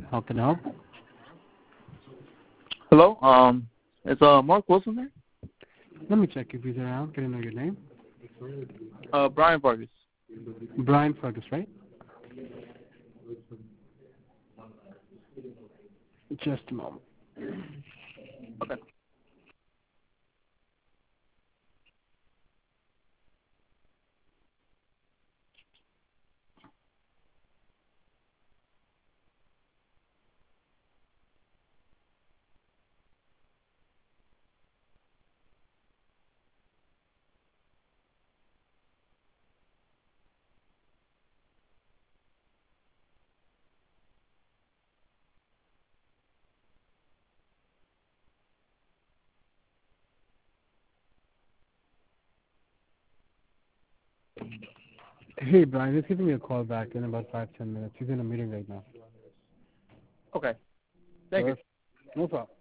How can I help? Hello. Is Mark Wilson there? Let me check if he's around. Can I know your name? Brian Vargas. Brian Fergus, right? Just a moment. Okay. Hey, Brian, just giving me a call back in about 5-10 minutes. He's in a meeting right now. Okay. Thank you. No problem.